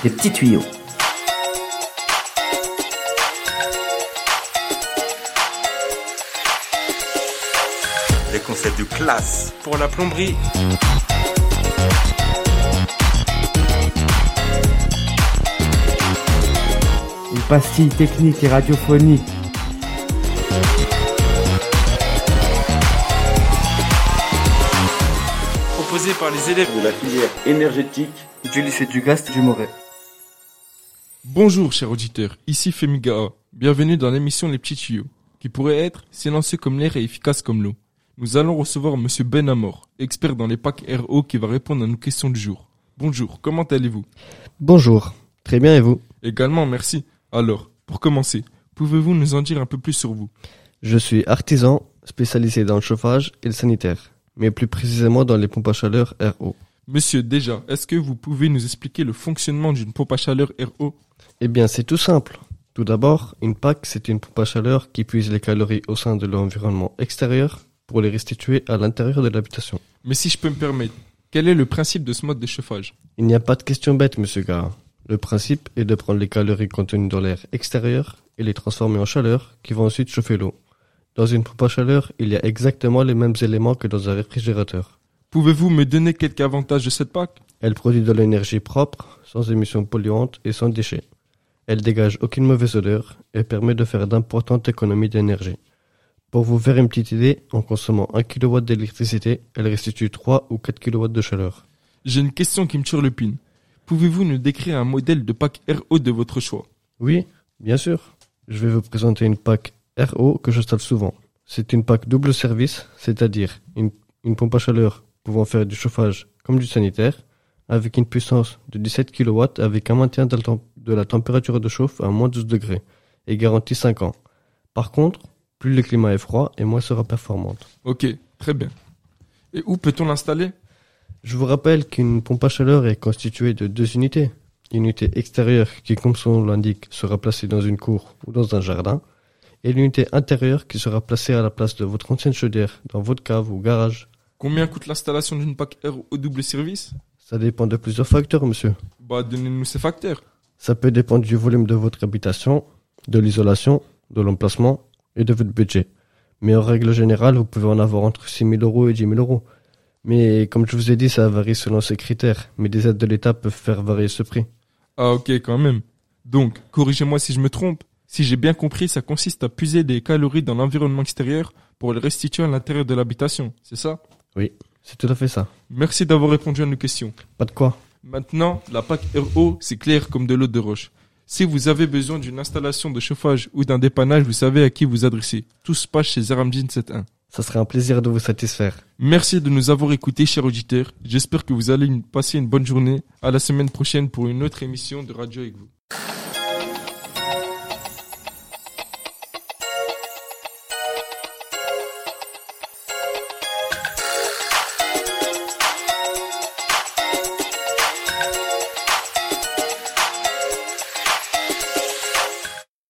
les petits tuyaux. Des conseils de classe pour la plomberie. Une pastille technique et radiophonique. Proposé par les élèves de la filière énergétique Du lycée du Gast du Moret. Bonjour chers auditeurs, ici Femigaa. Bienvenue dans l'émission Les Petits Tuyaux, qui pourrait être silencieux comme l'air et efficace comme l'eau. Nous allons recevoir Monsieur Ben Amor, expert dans les packs RO qui va répondre à nos questions du jour. Bonjour, comment allez-vous? Bonjour, très bien et vous? Également, merci. Alors, pour commencer, pouvez-vous nous en dire un peu plus sur vous? Je suis artisan spécialisé dans le chauffage et le sanitaire, mais plus précisément dans les pompes à chaleur RO. Monsieur, déjà, est-ce que vous pouvez nous expliquer le fonctionnement d'une pompe à chaleur RO? Eh bien, c'est tout simple. Tout d'abord, une PAC, c'est une pompe à chaleur qui puise les calories au sein de l'environnement extérieur pour les restituer à l'intérieur de l'habitation. Mais si je peux me permettre, quel est le principe de ce mode de chauffage? Il n'y a pas de question bête, monsieur Gara. Le principe est de prendre les calories contenues dans l'air extérieur et les transformer en chaleur qui vont ensuite chauffer l'eau. Dans une pompe à chaleur, il y a exactement les mêmes éléments que dans un réfrigérateur. Pouvez-vous me donner quelques avantages de cette PAC? Elle produit de l'énergie propre, sans émissions polluantes et sans déchets. Elle dégage aucune mauvaise odeur et permet de faire d'importantes économies d'énergie. Pour vous faire une petite idée, en consommant 1 kW d'électricité, elle restitue 3 ou 4 kW de chaleur. J'ai une question qui me turlupine. Pouvez-vous nous décrire un modèle de PAC RO de votre choix? Oui, bien sûr. Je vais vous présenter une PAC RO que j'installe souvent. C'est une PAC double service, c'est-à-dire une pompe à chaleur pouvant faire du chauffage comme du sanitaire, avec une puissance de 17 kW avec un maintien de la température de chauffe à moins 12 degrés et garantie 5 ans. Par contre, plus le climat est froid et moins sera performante. Ok, très bien. Et où peut-on l'installer? Je vous rappelle qu'une pompe à chaleur est constituée de 2 unités. Une unité extérieure qui, comme son nom l'indique, sera placée dans une cour ou dans un jardin, et l'unité intérieure qui sera placée à la place de votre ancienne chaudière dans votre cave ou garage. Combien coûte l'installation d'une PAC RO double service? Ça dépend de plusieurs facteurs, monsieur. Donnez-nous ces facteurs. Ça peut dépendre du volume de votre habitation, de l'isolation, de l'emplacement et de votre budget. Mais en règle générale, vous pouvez en avoir entre 6 000 € et 10 000 €. Mais comme je vous ai dit, ça varie selon ces critères. Mais des aides de l'État peuvent faire varier ce prix. Ah ok, quand même. Donc, corrigez-moi si je me trompe. Si j'ai bien compris, ça consiste à puiser des calories dans l'environnement extérieur pour les restituer à l'intérieur de l'habitation, c'est ça? Oui, c'est tout à fait ça. Merci d'avoir répondu à nos questions. Pas de quoi. Maintenant, la PAC RO, c'est clair comme de l'eau de roche. Si vous avez besoin d'une installation de chauffage ou d'un dépannage, vous savez à qui vous adresser. Tout se passe chez Zaramjin 71. Ça serait un plaisir de vous satisfaire. Merci de nous avoir écoutés, chers auditeurs. J'espère que vous allez passer une bonne journée. À la semaine prochaine pour une autre émission de Radio avec vous.